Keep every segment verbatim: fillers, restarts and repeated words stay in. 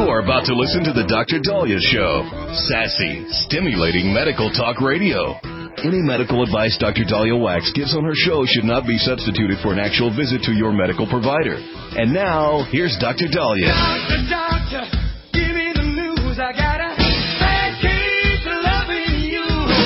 You're about to listen to the Doctor Daliah Show. Sassy, stimulating medical talk radio. Any medical advice Doctor Daliah Wax gives on her show should not be substituted for an actual visit to your medical provider. And now, here's Doctor Daliah. Doctor, doctor, give me the news. I got a bad case of loving you.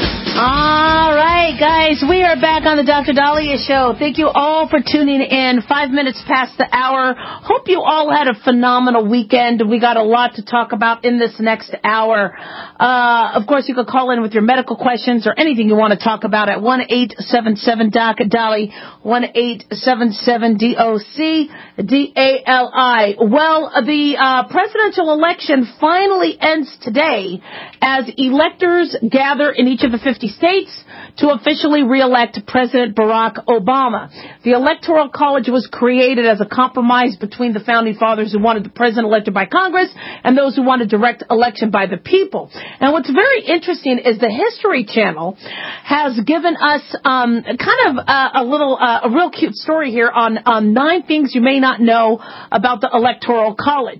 All right, guys, we are back on the Doctor Daliah Show. Thank you all for tuning in. Five minutes past the hour. Hope you all had a phenomenal weekend. We got a lot to talk about in this next hour. Uh, of course, you can call in with your medical questions or anything you want to talk about at one eight seven seven D O C D A L I, one eight seven seven D O C D A L I. Well, the uh, presidential election finally ends today as electors gather in each of the fifty states to officially re-elect President Barack Obama. The Electoral College was created as a compromise between the founding fathers who wanted the president elected by Congress and those who wanted direct election by the people. And what's very interesting is the History Channel has given us um, kind of uh, a little, uh, a real cute story here on, on nine things you may not know about the Electoral College.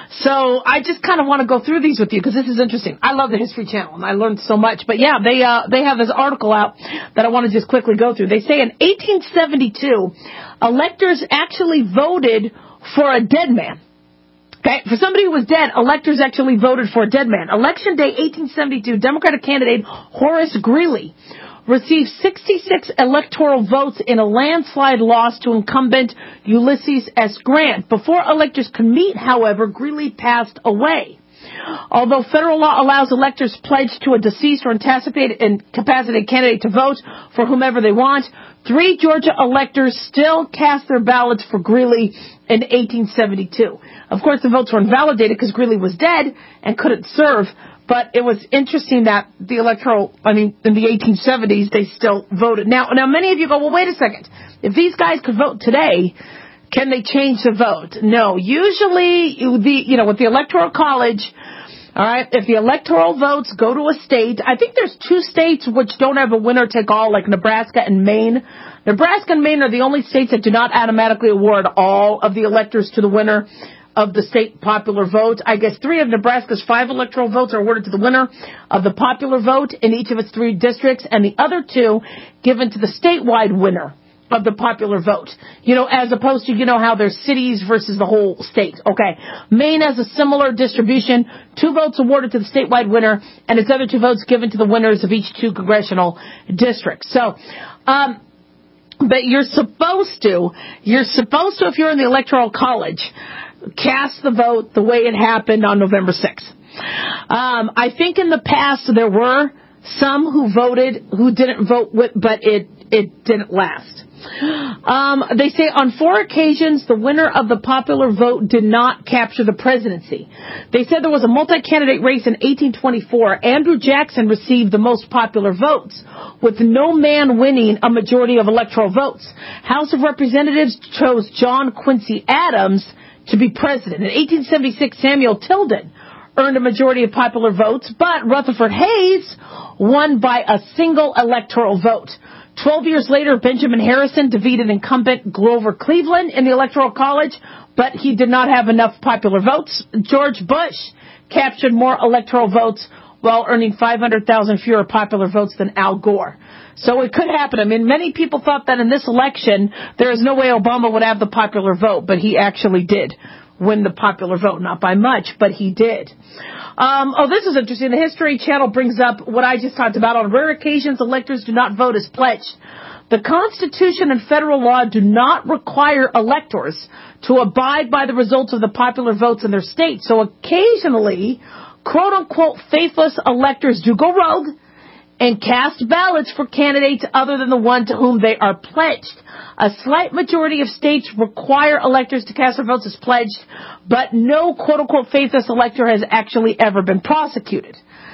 So I just kind of want to go through these with you because this is interesting. I love the History Channel and I learned so much. But yeah, they uh, they have this article out that I want to just quickly go through. They say in eighteen seventy-two, electors actually voted for a dead man. Okay, for somebody who was dead, electors actually voted for a dead man. Election day eighteen seventy-two, Democratic candidate Horace Greeley received sixty-six electoral votes in a landslide loss to incumbent Ulysses S. Grant. Before electors could meet, however, Greeley passed away. Although federal law allows electors pledged to a deceased or incapacitated candidate to vote for whomever they want, three Georgia electors still cast their ballots for Greeley in eighteen seventy-two. Of course, the votes were invalidated because Greeley was dead and couldn't serve. But it was interesting that the electoral, I mean, in the eighteen seventies, they still voted. Now, now many of you go, well, wait a second. If these guys could vote today, can they change the vote? No. Usually, the you know, with the Electoral College, all right, if the electoral votes go to a state, I think there's two states which don't have a winner-take-all, like Nebraska and Maine. Nebraska and Maine are the only states that do not automatically award all of the electors to the winner of the state popular vote. I guess three of Nebraska's five electoral votes are awarded to the winner of the popular vote in each of its three districts, and the other two given to the statewide winner of the popular vote. You know, as opposed to, you know, how there's cities versus the whole state. Okay. Maine has a similar distribution. Two votes awarded to the statewide winner, and its other two votes given to the winners of each two congressional districts. So, um, but you're supposed to, you're supposed to, if you're in the Electoral College, cast the vote the way it happened on November sixth. Um, I think in the past there were some who voted, who didn't vote with, but it, it didn't last. Um, they say on four occasions the winner of the popular vote did not capture the presidency. They said there was a multi-candidate race in eighteen twenty-four. Andrew Jackson received the most popular votes, with no man winning a majority of electoral votes. House of Representatives chose John Quincy Adams to be president. In eighteen seventy-six, Samuel Tilden earned a majority of popular votes, but Rutherford Hayes won by a single electoral vote. Twelve years later, Benjamin Harrison defeated incumbent Grover Cleveland in the Electoral College, but he did not have enough popular votes. George Bush captured more electoral votes while earning five hundred thousand fewer popular votes than Al Gore. So it could happen. I mean, many people thought that in this election, there is no way Obama would have the popular vote, but he actually did win the popular vote. Not by much, but he did. Um, oh, this is interesting. The History Channel brings up what I just talked about. On rare occasions, electors do not vote as pledged. The Constitution and federal law do not require electors to abide by the results of the popular votes in their state. So occasionally, quote-unquote, faithless electors do go rogue and cast ballots for candidates other than the one to whom they are pledged. A slight majority of states require electors to cast their votes as pledged, but no quote-unquote faithless elector has actually ever been prosecuted.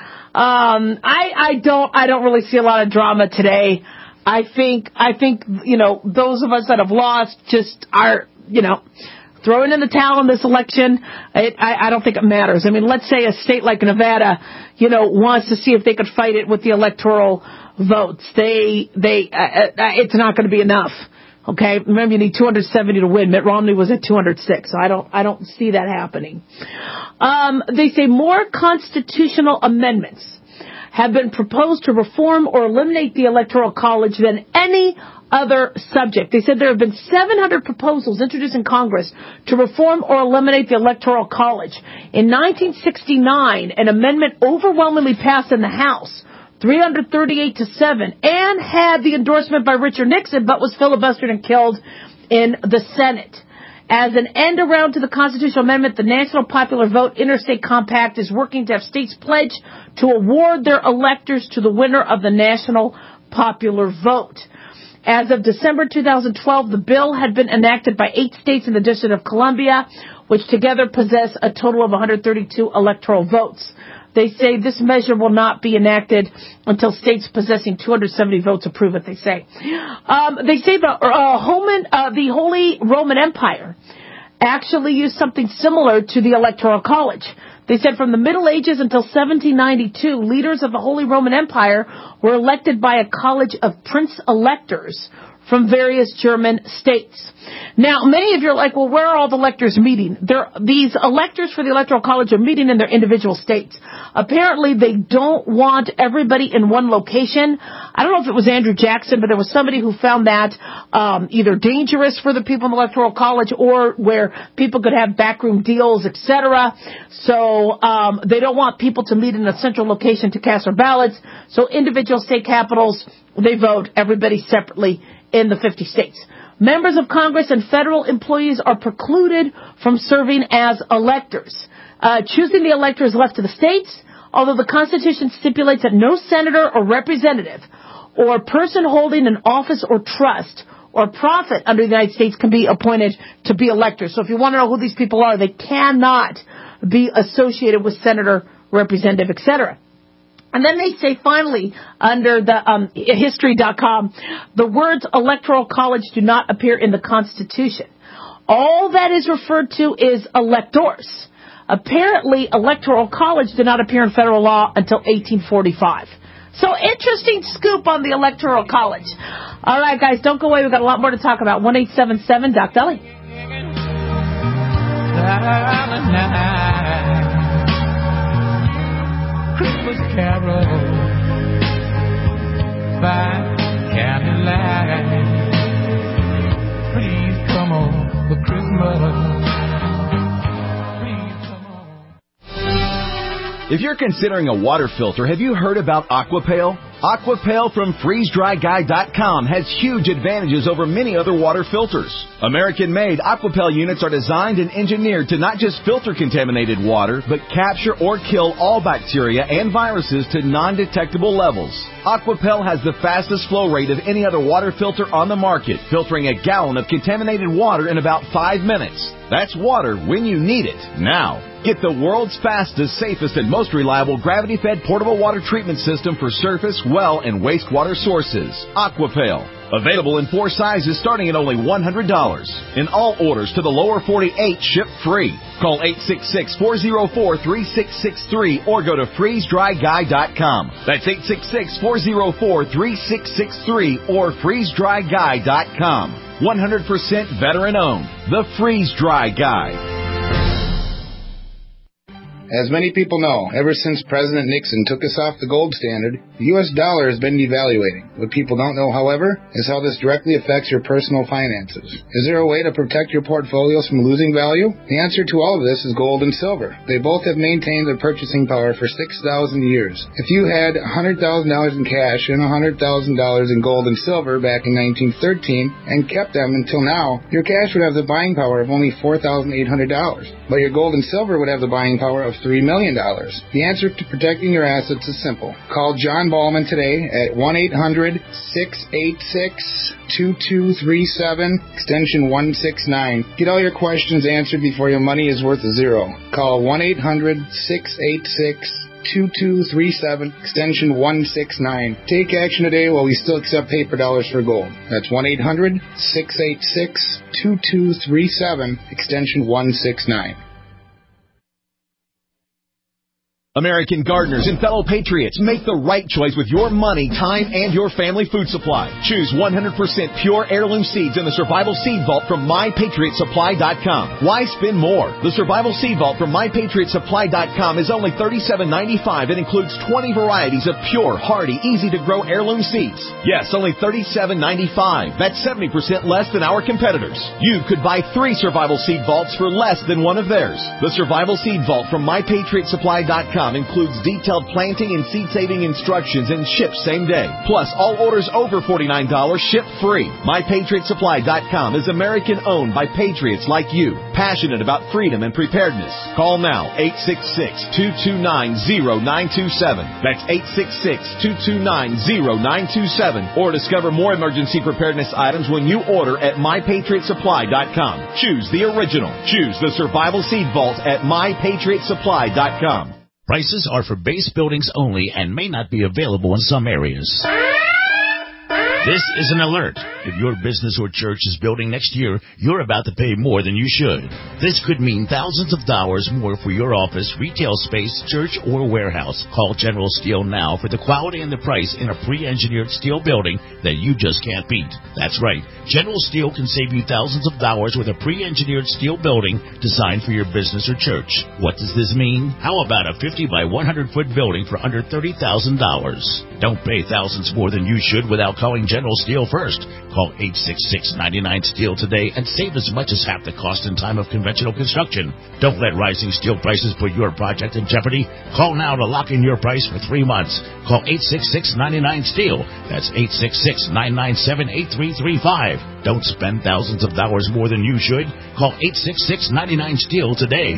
Um, I, I don't, I don't really see a lot of drama today. I think, I think, you know, those of us that have lost just are, you know, throwing in the towel in this election. It, I, I don't think it matters. I mean, let's say a state like Nevada, you know, wants to see if they could fight it with the electoral votes. They, they, uh, uh, it's not going to be enough. Okay, remember you need two hundred seventy to win. Mitt Romney was at two hundred six, so I don't, I don't see that happening. Um, they say more constitutional amendments have been proposed to reform or eliminate the Electoral College than any other subject. They said there have been seven hundred proposals introduced in Congress to reform or eliminate the Electoral College. In nineteen sixty-nine, an amendment overwhelmingly passed in the House, three hundred thirty-eight to seven, and had the endorsement by Richard Nixon, but was filibustered and killed in the Senate. As an end around to the constitutional amendment, the National Popular Vote Interstate Compact is working to have states pledge to award their electors to the winner of the National Popular Vote. As of December two thousand twelve, the bill had been enacted by eight states in the District of Columbia, which together possess a total of one hundred thirty-two electoral votes. They say this measure will not be enacted until states possessing two hundred seventy votes approve it, they say. Um, they say the, uh, Homan, uh, the Holy Roman Empire actually used something similar to the Electoral College. They said from the Middle Ages until seventeen ninety-two, leaders of the Holy Roman Empire were elected by a college of prince-electors from various German states. Now, many of you are like, well, where are all the electors meeting? They're, these electors for the Electoral College are meeting in their individual states. Apparently, they don't want everybody in one location. I don't know if it was Andrew Jackson, but there was somebody who found that um, either dangerous for the people in the Electoral College or where people could have backroom deals, et cetera. So um, they don't want people to meet in a central location to cast their ballots. So individual state capitals, they vote everybody separately in the fifty states. Members of Congress and federal employees are precluded from serving as electors. Uh, choosing the elector is left to the states, although the Constitution stipulates that no senator or representative or person holding an office or trust or profit under the United States can be appointed to be electors. So if you want to know who these people are, they cannot be associated with senator, representative, et cetera. And then they say, finally, under the um, history dot com, the words Electoral College do not appear in the Constitution. All that is referred to is electors. Apparently, Electoral College did not appear in federal law until eighteen forty-five. So, interesting scoop on the Electoral College. All right, guys, don't go away. We've got a lot more to talk about. one eight seven seven Doc Deli. Christmas carol by candlelight. Please come on for Christmas. Please come on. If you're considering a water filter, have you heard about Aquapail? Aquapail from freeze dry guy dot com has huge advantages over many other water filters. American-made Aquapail units are designed and engineered to not just filter contaminated water, but capture or kill all bacteria and viruses to non-detectable levels. Aquapail has the fastest flow rate of any other water filter on the market, filtering a gallon of contaminated water in about five minutes. That's water when you need it, now. Get the world's fastest, safest, and most reliable gravity-fed portable water treatment system for surface, well, and wastewater sources. Aquapail. Available in four sizes starting at only one hundred dollars. In all orders to the lower forty-eight, ship free. Call eight six six, four zero four, three six six three or go to freeze dry guy dot com. That's eight six six, four zero four, three six six three or freeze dry guy dot com. one hundred percent veteran-owned. The Freeze Dry Guy. As many people know, ever since President Nixon took us off the gold standard, the U S dollar has been devaluating. What people don't know, however, is how this directly affects your personal finances. Is there a way to protect your portfolios from losing value? The answer to all of this is gold and silver. They both have maintained their purchasing power for six thousand years. If you had one hundred thousand dollars in cash and one hundred thousand dollars in gold and silver back in nineteen thirteen and kept them until now, your cash would have the buying power of only four thousand eight hundred dollars. But your gold and silver would have the buying power of three million dollars. The answer to protecting your assets is simple. Call John Ballman today at one eight hundred, six eight six, two two three seven, extension one six nine. Get all your questions answered before your money is worth a zero. Call one eight hundred, six eight six, two two three seven, extension one six nine. Take action today while we still accept paper dollars for gold. That's one eight hundred, six eight six, two two three seven, extension one six nine. American gardeners and fellow patriots, make the right choice with your money, time, and your family food supply. Choose one hundred percent pure heirloom seeds in the Survival Seed Vault from my patriot supply dot com. Why spend more? The Survival Seed Vault from my patriot supply dot com is only thirty-seven ninety-five and includes twenty varieties of pure, hardy, easy-to-grow heirloom seeds. Yes, only thirty-seven ninety-five. That's seventy percent less than our competitors. You could buy three Survival Seed Vaults for less than one of theirs. The Survival Seed Vault from my patriot supply dot com includes detailed planting and seed-saving instructions and ships same day. Plus, all orders over forty-nine dollars ship free. my patriot supply dot com is American-owned by patriots like you, passionate about freedom and preparedness. Call now, eight six six, two two nine, zero nine two seven. That's eight six six, two two nine, zero nine two seven. Or discover more emergency preparedness items when you order at my patriot supply dot com. Choose the original. Choose the Survival Seed Vault at my patriot supply dot com. Prices are for base buildings only and may not be available in some areas. This is an alert. If your business or church is building next year, you're about to pay more than you should. This could mean thousands of dollars more for your office, retail space, church, or warehouse. Call General Steel now for the quality and the price in a pre-engineered steel building that you just can't beat. That's right. General Steel can save you thousands of dollars with a pre-engineered steel building designed for your business or church. What does this mean? How about a fifty by one hundred foot building for under thirty thousand dollars? Don't pay thousands more than you should without calling General Steel first. Call eight six six, nine nine, STEEL today and save as much as half the cost and time of conventional construction. Don't let rising steel prices put your project in jeopardy. Call now to lock in your price for three months. Call eight six six, nine nine, STEEL. That's eight six six, nine nine seven, eight three three five. Don't spend thousands of dollars more than you should. Call eight six six, nine nine, STEEL today.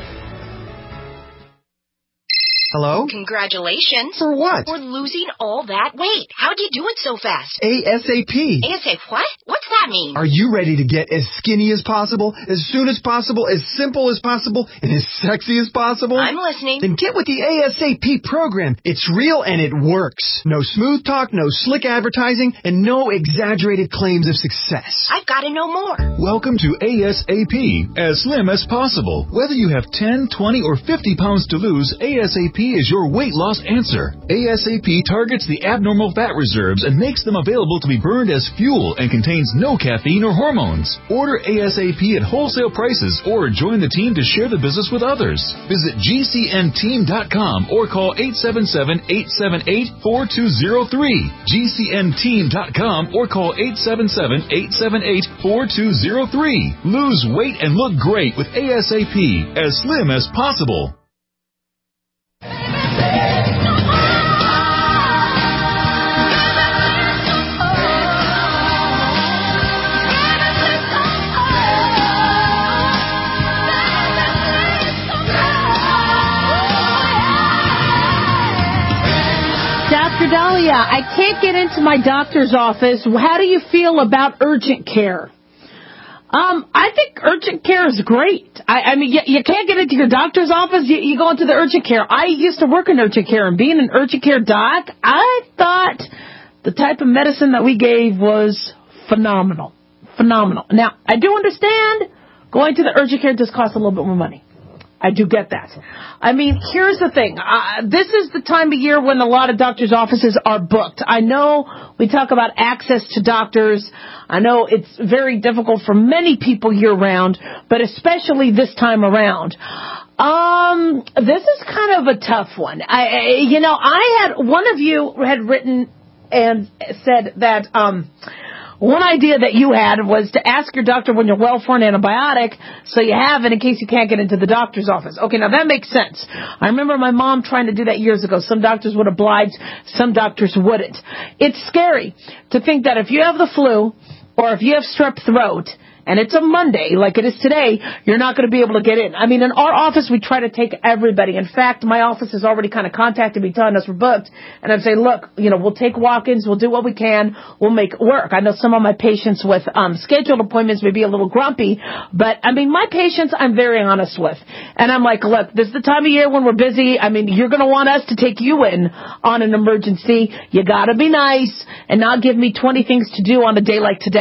Hello? Congratulations. For what? For losing all that weight. How'd you do it so fast? ASAP. ASAP what? What's that mean? Are you ready to get as skinny as possible, as soon as possible, as simple as possible, and as sexy as possible? I'm listening. Then get with the ASAP program. It's real and it works. No smooth talk, no slick advertising, and no exaggerated claims of success. I've got to know more. Welcome to ASAP, as slim as possible. Whether you have ten, twenty, or fifty pounds to lose, ASAP is your weight loss answer. ASAP targets the abnormal fat reserves and makes them available to be burned as fuel and contains no caffeine or hormones. Order ASAP at wholesale prices or join the team to share the business with others. Visit G C N team dot com or call eight seven seven, eight seven eight, four two zero three. G C N team dot com or call eight seven seven, eight seven eight, four two zero three. Lose weight and look great with ASAP, as slim as possible. Doctor Dahlia, I can't get into my doctor's office. How do you feel about urgent care? Um, I think urgent care is great. I, I mean, you, you can't get into your doctor's office, you, you go into the urgent care. I used to work in urgent care, and being an urgent care doc, I thought the type of medicine that we gave was phenomenal. Phenomenal. Now, I do understand going to the urgent care does cost a little bit more money. I do get that. I mean, here's the thing. Uh, this is the time of year when a lot of doctors' offices are booked. I know we talk about access to doctors. I know it's very difficult for many people year-round, but especially this time around. Um, this is kind of a tough one. I, I, you know, I had, one of you had written and said that, um, one idea that you had was to ask your doctor when you're well for an antibiotic so you have it in case you can't get into the doctor's office. Okay, now that makes sense. I remember my mom trying to do that years ago. Some doctors would oblige, some doctors wouldn't. It's scary to think that if you have the flu or if you have strep throat and it's a Monday, like it is today, you're not going to be able to get in. I mean, in our office, we try to take everybody. In fact, my office has already kind of contacted me telling us we're booked. And I'm saying, look, you know, we'll take walk-ins. We'll do what we can. We'll make it work. I know some of my patients with um, scheduled appointments may be a little grumpy. But, I mean, my patients, I'm very honest with. And I'm like, look, this is the time of year when we're busy. I mean, you're going to want us to take you in on an emergency. You got to be nice and not give me twenty things to do on a day like today.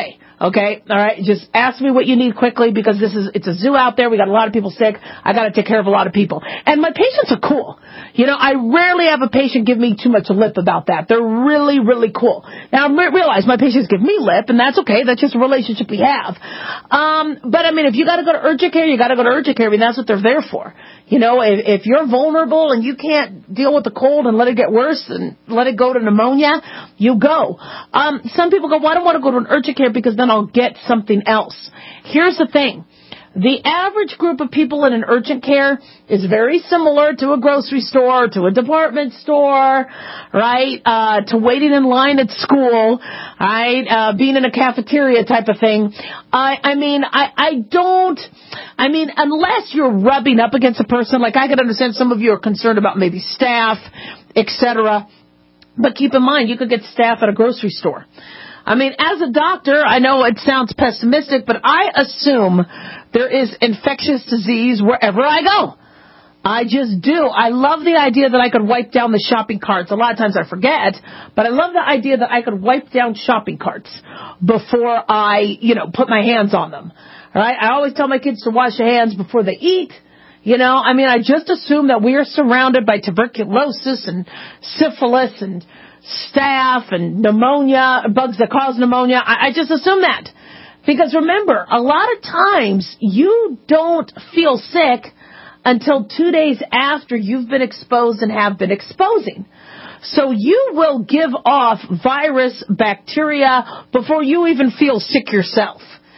Okay, all right. Just ask me what you need quickly because this is it's a zoo out there. We got a lot of people sick. I got to take care of a lot of people, and my patients are cool. You know, I rarely have a patient give me too much lip about that. They're really, really cool. Now, I realize my patients give me lip, and that's okay. That's just a relationship we have. Um, but I mean, if you got to go to urgent care, you got to go to urgent care. I mean, that's what they're there for. You know, if, if you're vulnerable and you can't deal with the cold and let it get worse and let it go to pneumonia, you go. Um, some people go, well, I don't want to go to an urgent care because then I'll get something else. Here's the thing. The average group of people in an urgent care is very similar to a grocery store, to a department store, right, uh, to waiting in line at school, right, uh, being in a cafeteria type of thing. I, I mean, I, I don't, I mean, unless you're rubbing up against a person, like I could understand some of you are concerned about maybe staff, et cetera. But keep in mind, you could get staff at a grocery store. I mean, as a doctor, I know it sounds pessimistic, but I assume there is infectious disease wherever I go. I just do. I love the idea that I could wipe down the shopping carts. A lot of times I forget, but I love the idea that I could wipe down shopping carts before I, you know, put my hands on them. All right? I always tell my kids to wash their hands before they eat. You know, I mean, I just assume that we are surrounded by tuberculosis and syphilis and staph and pneumonia, bugs that cause pneumonia. I, I just assume that. Because remember, a lot of times you don't feel sick until two days after you've been exposed and have been exposing. So you will give off virus, bacteria before you even feel sick yourself.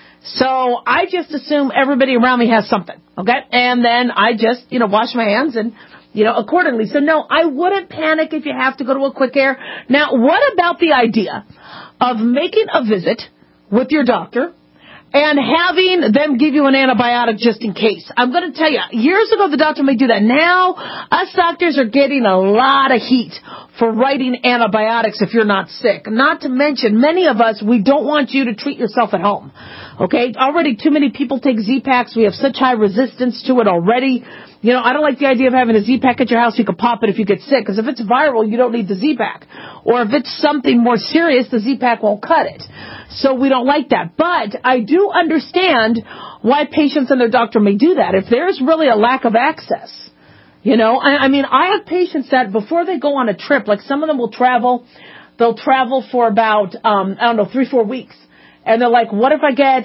So I just assume everybody around me has something, okay? And then I just, you know, wash my hands and, you know, accordingly. So no, I wouldn't panic if you have to go to a quick care. Now, what about the idea of making a visit with your doctor and having them give you an antibiotic just in case? I'm going to tell you, years ago the doctor may do that. Now, us doctors are getting a lot of heat for writing antibiotics if you're not sick. Not to mention, many of us, we don't want you to treat yourself at home. Okay? Already too many people take Z-Paks. We have such high resistance to it already. You know, I don't like the idea of having a Z-Pak at your house. You can pop it if you get sick. Because if it's viral, you don't need the Z-Pak. Or if it's something more serious, the Z-Pak won't cut it. So we don't like that. But I do understand why patients and their doctor may do that. If there's really a lack of access. You know, I, I mean, I have patients that before they go on a trip, like some of them will travel, they'll travel for about, um, I don't know, three, four weeks. And they're like, what if I get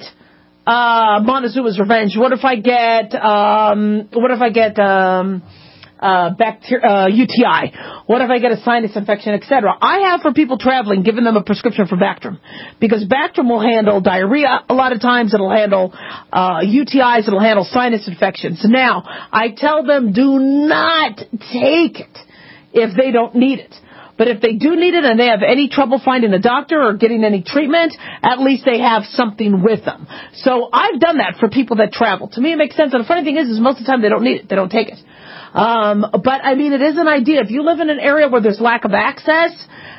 uh, Montezuma's Revenge? What if I get, um, what if I get um, uh, bacteria, uh, U T I? What if I get a sinus infection, et cetera? I have for people traveling given them a prescription for Bactrim because Bactrim will handle diarrhea a lot of times. It'll handle uh, U T Is. It'll handle sinus infections. Now, I tell them do not take it if they don't need it. But if they do need it and they have any trouble finding a doctor or getting any treatment, at least they have something with them. So I've done that for people that travel. To me, it makes sense. And the funny thing is, is most of the time they don't need it. They don't take it. Um, but, I mean, it is an idea. If you live in an area where there's lack of access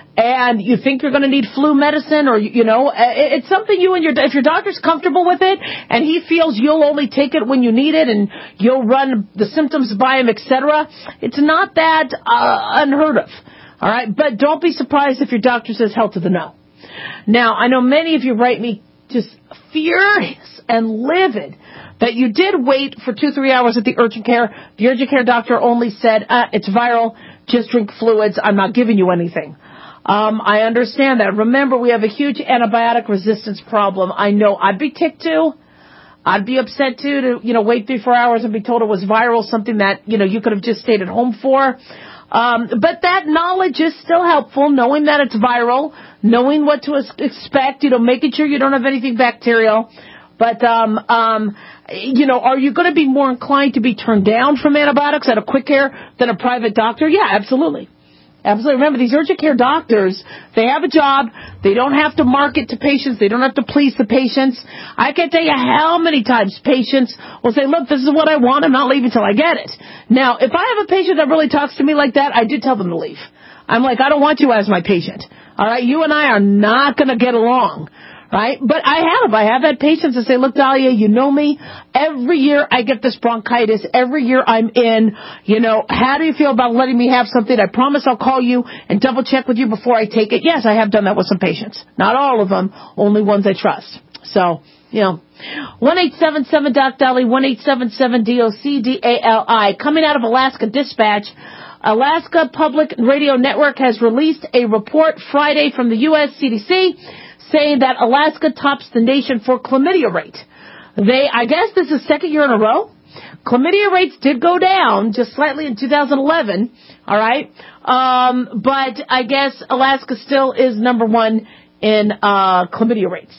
and you think you're going to need flu medicine or, you know, it's something you and your, if your doctor's comfortable with it and he feels you'll only take it when you need it and you'll run the symptoms by him, et cetera, it's not that uh, unheard of. All right, but don't be surprised if your doctor says hell to the no. Now, I know many of you write me just furious and livid that you did wait for two, three hours at the urgent care. The urgent care doctor only said, uh, it's viral, just drink fluids, I'm not giving you anything. Um, I understand that. Remember, we have a huge antibiotic resistance problem. I know I'd be ticked too. I'd be upset too to, you know, wait three, four hours and be told it was viral, something that, you know, you could have just stayed at home for. Um, but that knowledge is still helpful, knowing that it's viral, knowing what to expect, you know, making sure you don't have anything bacterial. But, um, um, you know, are you going to be more inclined to be turned down from antibiotics at a quick care than a private doctor? Yeah, absolutely. Absolutely. Remember, these urgent care doctors, they have a job. They don't have to market to patients. They don't have to please the patients. I can't tell you how many times patients will say, look, this is what I want. I'm not leaving till I get it. Now, if I have a patient that really talks to me like that, I do tell them to leave. I'm like, I don't want you as my patient. All right? You and I are not going to get along. Right? But I have. I have had patients that say, look, Dahlia, you know me. Every year I get this bronchitis. Every year I'm in. You know, how do you feel about letting me have something? I promise I'll call you and double check with you before I take it. Yes, I have done that with some patients. Not all of them, only ones I trust. So, you know, one eight seven seven Doc Dolly, one eight seven seven D O C D A L I. Coming out of Alaska Dispatch, Alaska Public Radio Network has released a report Friday from the U S C D C saying that Alaska tops the nation for chlamydia rate. They, I guess this is second year in a row. Chlamydia rates did go down just slightly in two thousand eleven, all right? Um, but I guess Alaska still is number one in uh, chlamydia rates.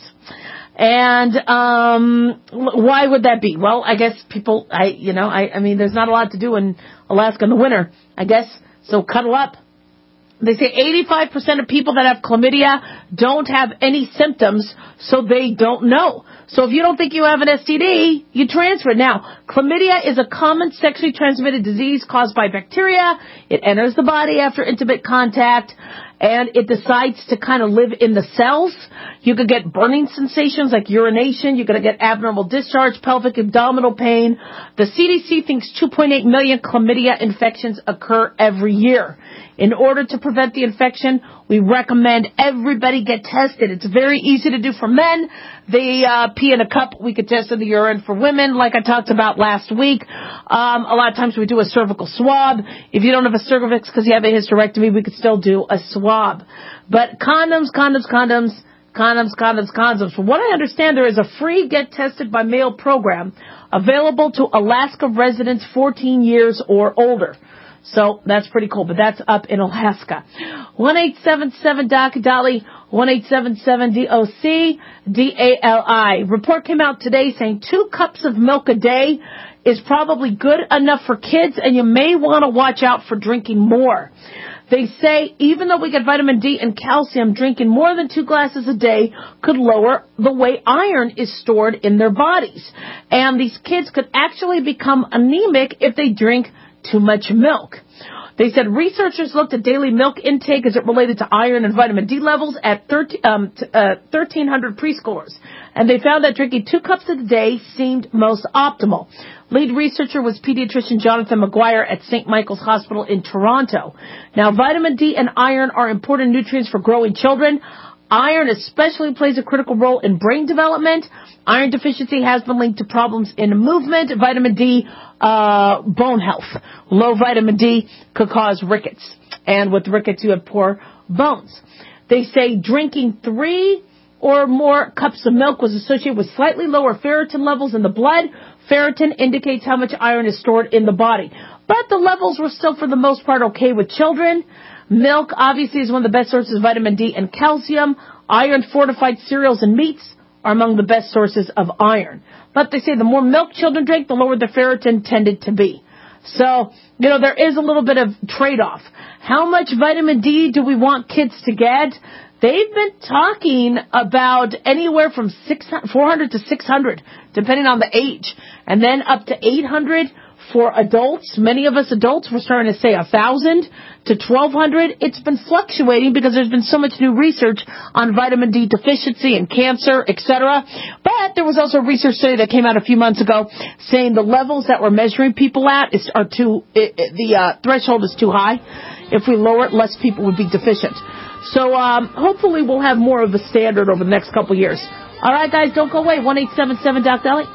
And um, why would that be? Well, I guess people, I you know, I, I mean, there's not a lot to do in Alaska in the winter, I guess, so cuddle up. They say eighty-five percent of people that have chlamydia don't have any symptoms, so they don't know. So if you don't think you have an S T D, you transfer it. Now, chlamydia is a common sexually transmitted disease caused by bacteria. It enters the body after intimate contact, and it decides to kind of live in the cells. You could get burning sensations like urination. You're going to get abnormal discharge, pelvic abdominal pain. The C D C thinks two point eight million chlamydia infections occur every year. In order to prevent the infection, we recommend everybody get tested. It's very easy to do for men. They uh, pee in a cup. We could test in the urine for women, like I talked about last week. Um, a lot of times we do a cervical swab. If you don't have a cervix because you have a hysterectomy, we could still do a swab. But condoms, condoms, condoms, condoms, condoms, condoms. From what I understand, there is a free Get Tested by Mail program available to Alaska residents fourteen years or older. So that's pretty cool, but that's up in Alaska. one eight seven seven Doc Dolly, one eight seven seven D O C D A L I. Report came out today saying two cups of milk a day is probably good enough for kids, and you may want to watch out for drinking more. They say even though we get vitamin D and calcium, drinking more than two glasses a day could lower the way iron is stored in their bodies. And these kids could actually become anemic if they drink too much milk. They said researchers looked at daily milk intake as it related to iron and vitamin D levels at thirteen, um, t- uh, thirteen hundred preschoolers, and they found that drinking two cups a day seemed most optimal. Lead researcher was pediatrician Jonathan McGuire at Saint Michael's Hospital in Toronto. Now, vitamin D and iron are important nutrients for growing children. Iron especially plays a critical role in brain development. Iron deficiency has been linked to problems in movement. Vitamin D, uh, bone health. Low vitamin D could cause rickets. And with rickets, you have poor bones. They say drinking three or more cups of milk was associated with slightly lower ferritin levels in the blood. Ferritin indicates how much iron is stored in the body. But the levels were still, for the most part, okay with children. Milk, obviously, is one of the best sources of vitamin D and calcium. Iron-fortified cereals and meats are among the best sources of iron. But they say the more milk children drink, the lower the ferritin tended to be. So, you know, there is a little bit of trade-off. How much vitamin D do we want kids to get? They've been talking about anywhere from six, four hundred to six hundred, depending on the age, and then up to eight hundred for adults. Many of us adults were starting to say one thousand to twelve hundred. It's been fluctuating because there's been so much new research on vitamin D deficiency and cancer, et cetera. But there was also a research study that came out a few months ago saying the levels that we're measuring people at is, are too, it, it, the uh, threshold is too high. If we lower it, less people would be deficient. So um, hopefully we'll have more of a standard over the next couple years. All right, guys, don't go away. one eight seven seven Doc Dolly.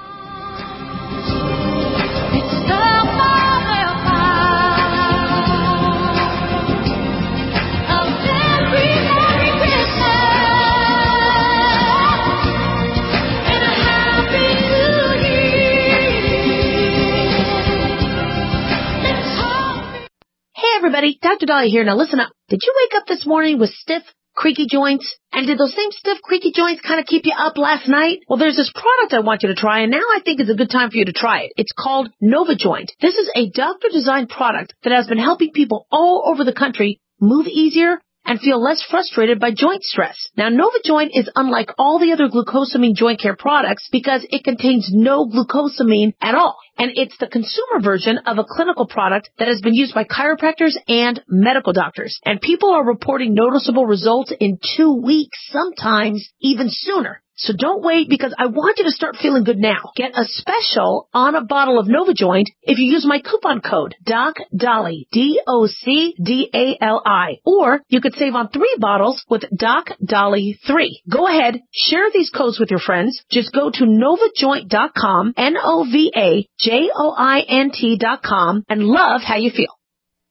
Everybody, Doctor Dolly here. Now listen up. Did you wake up this morning with stiff, creaky joints? And did those same stiff, creaky joints kind of keep you up last night? Well, there's this product I want you to try, and now I think it's a good time for you to try it. It's called NovaJoint. This is a doctor-designed product that has been helping people all over the country move easier and feel less frustrated by joint stress. Now, NovaJoint is unlike all the other glucosamine joint care products because it contains no glucosamine at all. And it's the consumer version of a clinical product that has been used by chiropractors and medical doctors. And people are reporting noticeable results in two weeks, sometimes even sooner. So don't wait, because I want you to start feeling good now. Get a special on a bottle of NovaJoint if you use my coupon code DocDolly, D O C D A L I. Or you could save on three bottles with Doc Dolly three. Go ahead, share these codes with your friends. Just go to novajoint dot com, N O V A J O I N T dot com, and love how you feel.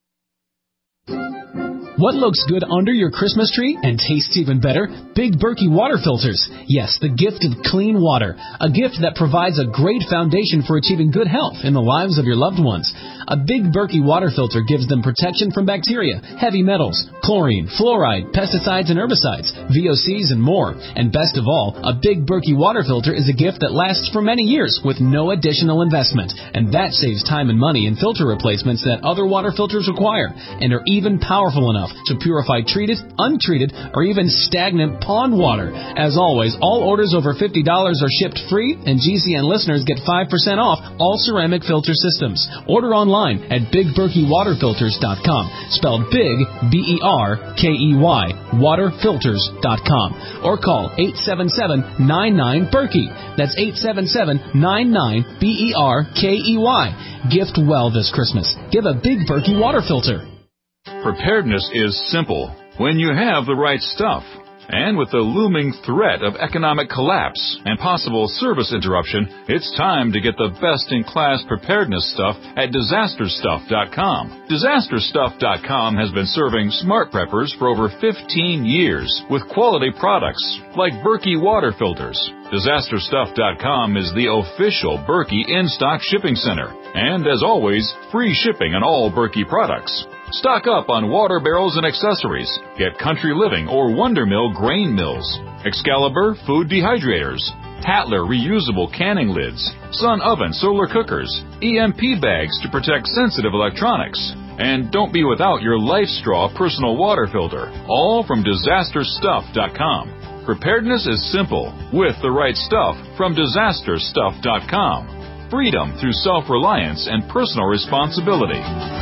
What looks good under your Christmas tree and tastes even better? Big Berkey water filters. Yes, the gift of clean water. A gift that provides a great foundation for achieving good health in the lives of your loved ones. A Big Berkey water filter gives them protection from bacteria, heavy metals, chlorine, fluoride, pesticides and herbicides, V O Cs and more. And best of all, a Big Berkey water filter is a gift that lasts for many years with no additional investment. And that saves time and money in filter replacements that other water filters require, and are even powerful enough to purify treated, untreated, or even stagnant pond water. As always, all orders over fifty dollars are shipped free, and G C N listeners get five percent off all ceramic filter systems. Order online at big berkey water filters dot com, spelled big, B E R K E Y, water filters dot com, or call eight seven seven, nine nine, Berkey. That's eight seven seven, nine nine, B E R K E Y. Gift well this Christmas. Give a Big Berkey water filter. Preparedness is simple when you have the right stuff. And with the looming threat of economic collapse and possible service interruption, it's time to get the best-in-class preparedness stuff at disaster stuff dot com. disaster stuff dot com has been serving smart preppers for over fifteen years with quality products like Berkey water filters. disaster stuff dot com is the official Berkey in-stock shipping center. And as always, free shipping on all Berkey products. Stock up on water barrels and accessories. Get Country Living or Wonder Mill grain mills, Excalibur food dehydrators, Hatler reusable canning lids, Sun oven solar cookers, E M P bags to protect sensitive electronics. And don't be without your Life Straw personal water filter, all from disaster stuff dot com. Preparedness is simple with the right stuff from disaster stuff dot com. Freedom through self-reliance and personal responsibility.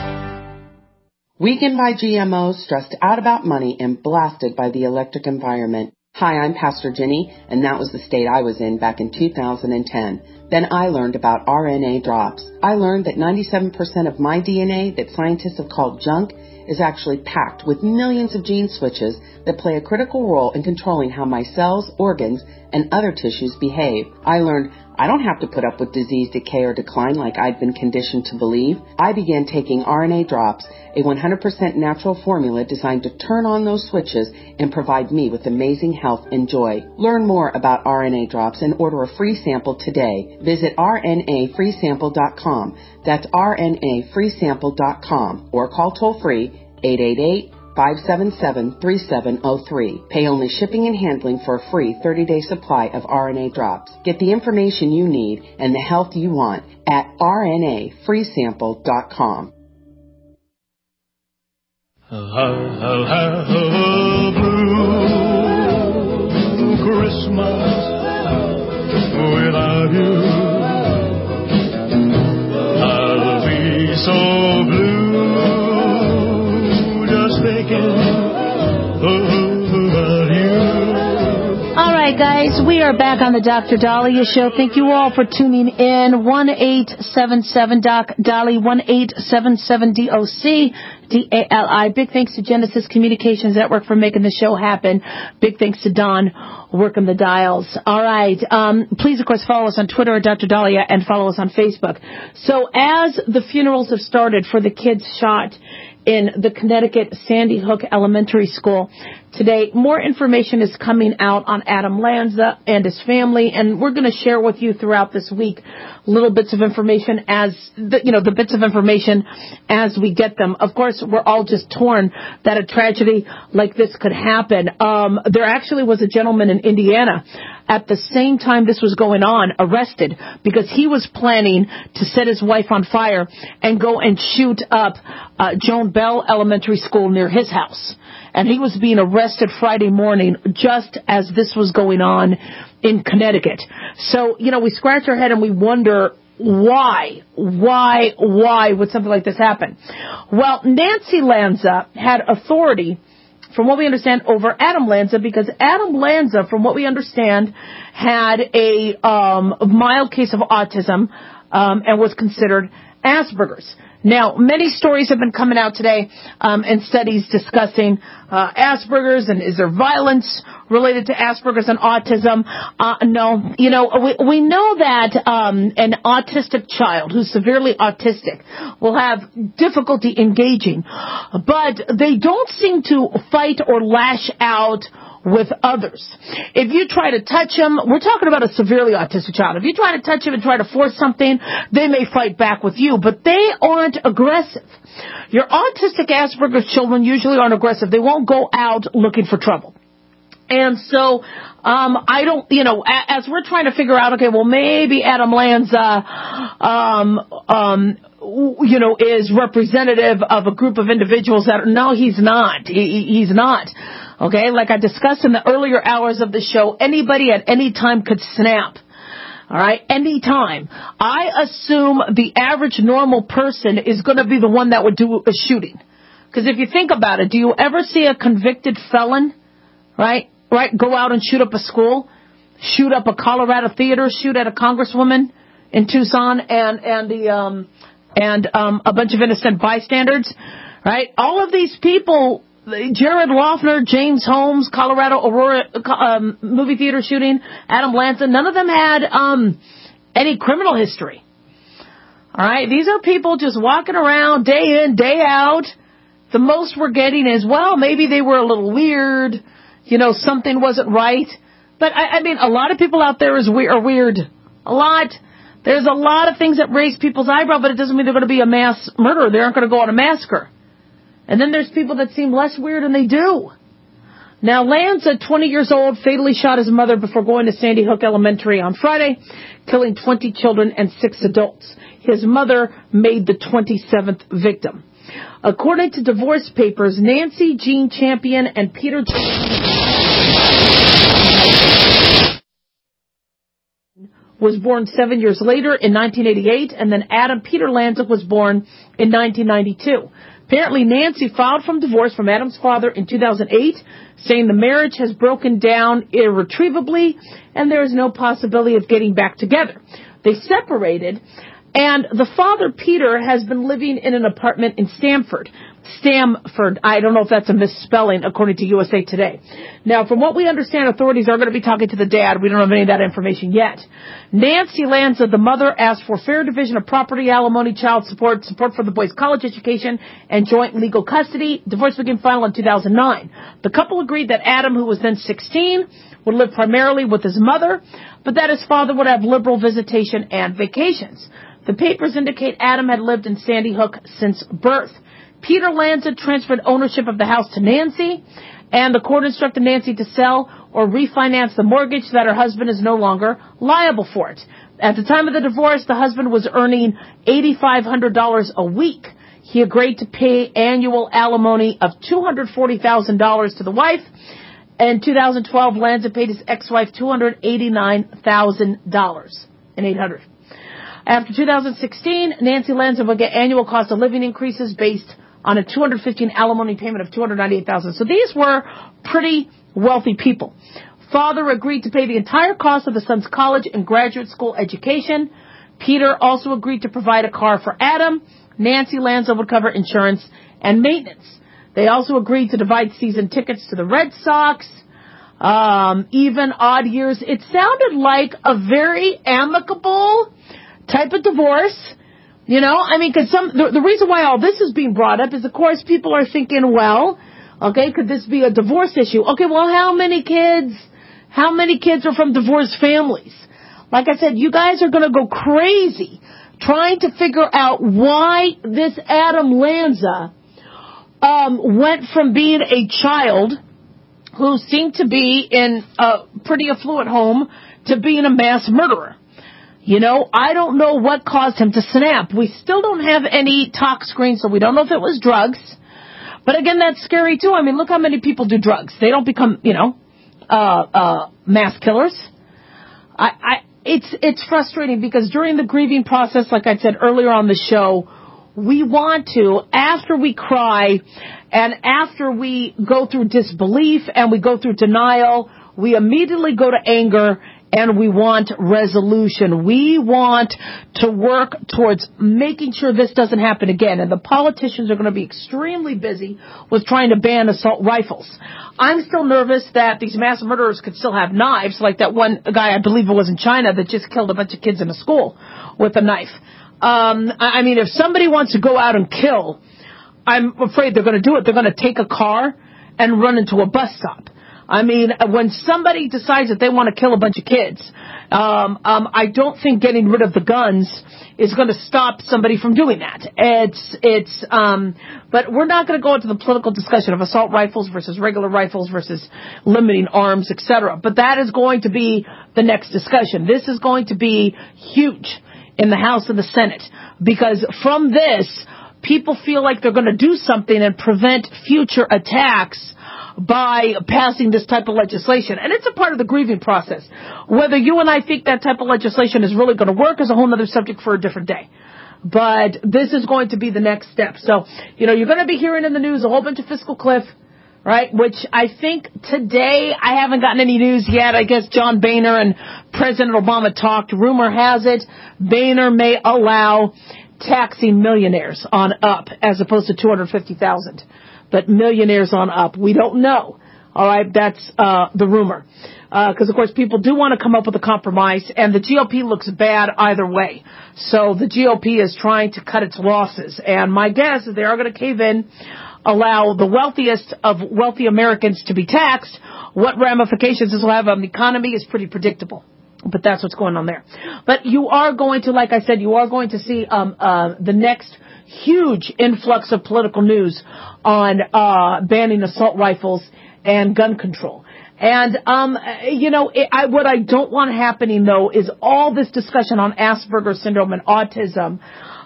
Weakened by G M Os, stressed out about money, and blasted by the electric environment. Hi, I'm Pastor Jenny, and that was the state I was in back in two thousand ten. Then I learned about R N A drops. I learned that ninety-seven percent of my D N A that scientists have called junk is actually packed with millions of gene switches that play a critical role in controlling how my cells, organs, and other tissues behave. I learned I don't have to put up with disease, decay, or decline like I'd been conditioned to believe. I began taking R N A drops, a one hundred percent natural formula designed to turn on those switches and provide me with amazing health and joy. Learn more about R N A drops and order a free sample today. Visit R N A free sample dot com. That's R N A free sample dot com, or call toll-free eight eight eight, five seven seven, three seven zero three. Pay only shipping and handling for a free thirty-day supply of R N A drops. Get the information you need and the health you want at R N A free sample dot com. I'll have a blue Christmas without you. I'll be so blue just thinking about you. All right, guys, we are back on the Doctor Dahlia Show. Thank you all for tuning in. one eight seven seven Doc Dolly, one eight seven seven D O C D A L I. Big thanks to Genesis Communications Network for making the show happen. Big thanks to Don working the dials. All right. Um, please, of course, follow us on Twitter at Doctor Dahlia and follow us on Facebook. So as the funerals have started for the kids shot in the Connecticut Sandy Hook Elementary School today, more information is coming out on Adam Lanza and his family, and we're going to share with you throughout this week little bits of information as the, you know, the bits of information as we get them. Of course, we're all just torn that a tragedy like this could happen. Um, there actually was a gentleman in Indiana at the same time this was going on, arrested because he was planning to set his wife on fire and go and shoot up uh, Joan Bell Elementary School near his house. And he was being arrested Friday morning just as this was going on in Connecticut. So, you know, we scratch our head and we wonder why, why, why would something like this happen? Well, Nancy Lanza had authority from what we understand, over Adam Lanza, because Adam Lanza, from what we understand, had a um, mild case of autism um, and was considered Asperger's. Now, many stories have been coming out today um, and studies discussing uh, Asperger's and is there violence related to Asperger's and autism. Uh, no, you know, we, we know that um, an autistic child who's severely autistic will have difficulty engaging, but they don't seem to fight or lash out with others. If you try to touch them, we're talking about a severely autistic child. If you try to touch them and try to force something, they may fight back with you, but they aren't aggressive. Your autistic Asperger's children usually aren't aggressive. They won't go out looking for trouble. And so, um, I don't, you know, as we're trying to figure out, okay, well, maybe Adam Lanza, um, um, you know, is representative of a group of individuals that, no, he's not. He, he's not. Okay, like I discussed in the earlier hours of the show, anybody at any time could snap. All right, any time. I assume the average normal person is going to be the one that would do a shooting. Because if you think about it, do you ever see a convicted felon, right, right, go out and shoot up a school, shoot up a Colorado theater, shoot at a congresswoman in Tucson and, and the, um, and, um, a bunch of innocent bystanders, right? All of these people, Jared Loughner, James Holmes, Colorado Aurora um, movie theater shooting, Adam Lanza, none of them had um, any criminal history. All right, these are people just walking around day in, day out. The most we're getting is, well, maybe they were a little weird, you know, something wasn't right. But I, I mean, a lot of people out there is we- are weird. A lot. There's a lot of things that raise people's eyebrow, but it doesn't mean they're going to be a mass murderer. They aren't going to go on a massacre. And then there's people that seem less weird, and they do. Now, Lanza, twenty years old, fatally shot his mother before going to Sandy Hook Elementary on Friday, killing twenty children and six adults. His mother made the twenty-seventh victim. According to divorce papers, Nancy Jean Champion and Peter was born seven years later in nineteen eighty-eight, and then Adam Peter Lanza was born in nineteen ninety-two. Apparently, Nancy filed for divorce from Adam's father in two thousand eight, saying the marriage has broken down irretrievably and there is no possibility of getting back together. They separated, and the father, Peter, has been living in an apartment in Stamford. Stamford. I don't know if that's a misspelling, according to U S A Today. Now, from what we understand, authorities are going to be talking to the dad. We don't have any of that information yet. Nancy Lanza, the mother, asked for fair division of property, alimony, child support, support for the boy's college education, and joint legal custody. Divorce became final in two thousand nine. The couple agreed that Adam, who was then sixteen, would live primarily with his mother, but that his father would have liberal visitation and vacations. The papers indicate Adam had lived in Sandy Hook since birth. Peter Lanza transferred ownership of the house to Nancy, and the court instructed Nancy to sell or refinance the mortgage so that her husband is no longer liable for it. At the time of the divorce, the husband was earning eight thousand five hundred dollars a week. He agreed to pay annual alimony of two hundred forty thousand dollars to the wife. In two thousand twelve, Lanza paid his ex-wife two hundred eighty-nine thousand dollars and eight hundred dollars. After two thousand sixteen, Nancy Lanza will get annual cost of living increases based on a two hundred fifteen alimony payment of two hundred ninety-eight thousand dollars. So these were pretty wealthy people. Father agreed to pay the entire cost of the son's college and graduate school education. Peter also agreed to provide a car for Adam. Nancy Lanza would cover insurance and maintenance. They also agreed to divide season tickets to the Red Sox, um, even odd years. It sounded like a very amicable type of divorce. You know, I mean, because some the, the reason why all this is being brought up is, of course, people are thinking, well, okay, could this be a divorce issue? Okay, well, how many kids, how many kids are from divorced families? Like I said, you guys are going to go crazy trying to figure out why this Adam Lanza um, went from being a child who seemed to be in a pretty affluent home to being a mass murderer. You know, I don't know what caused him to snap. We still don't have any tox screen, so we don't know if it was drugs. But again, that's scary too. I mean, look how many people do drugs. They don't become, you know, uh, uh, mass killers. I, I, it's, it's frustrating because during the grieving process, like I said earlier on the show, we want to, after we cry and after we go through disbelief and we go through denial, we immediately go to anger and we want resolution. We want to work towards making sure this doesn't happen again. And the politicians are going to be extremely busy with trying to ban assault rifles. I'm still nervous that these mass murderers could still have knives, like that one guy, I believe it was in China, that just killed a bunch of kids in a school with a knife. Um, I mean, if somebody wants to go out and kill, I'm afraid they're going to do it. They're going to take a car and run into a bus stop. I mean, when somebody decides that they want to kill a bunch of kids, um, um, I don't think getting rid of the guns is going to stop somebody from doing that. It's, it's, um, but we're not going to go into the political discussion of assault rifles versus regular rifles versus limiting arms, et cetera. But that is going to be the next discussion. This is going to be huge in the House and the Senate, because from this, people feel like they're going to do something and prevent future attacks by passing this type of legislation. And it's a part of the grieving process. Whether you and I think that type of legislation is really going to work is a whole other subject for a different day. But this is going to be the next step. So, you know, you're going to be hearing in the news a whole bunch of fiscal cliff, right? Which I think today, I haven't gotten any news yet. I guess John Boehner and President Obama talked. Rumor has it Boehner may allow taxing millionaires on up as opposed to two hundred fifty thousand. But millionaires on up. We don't know. All right, that's uh, the rumor. Because, uh, of course, people do want to come up with a compromise, and the G O P looks bad either way. So the G O P is trying to cut its losses. And my guess is they are going to cave in, allow the wealthiest of wealthy Americans to be taxed. What ramifications this will have on the economy is pretty predictable. But that's what's going on there. But you are going to, like I said, you are going to see um, uh, the next huge influx of political news on uh, banning assault rifles and gun control. And, um, you know, it, I, what I don't want happening, though, is all this discussion on Asperger's syndrome and autism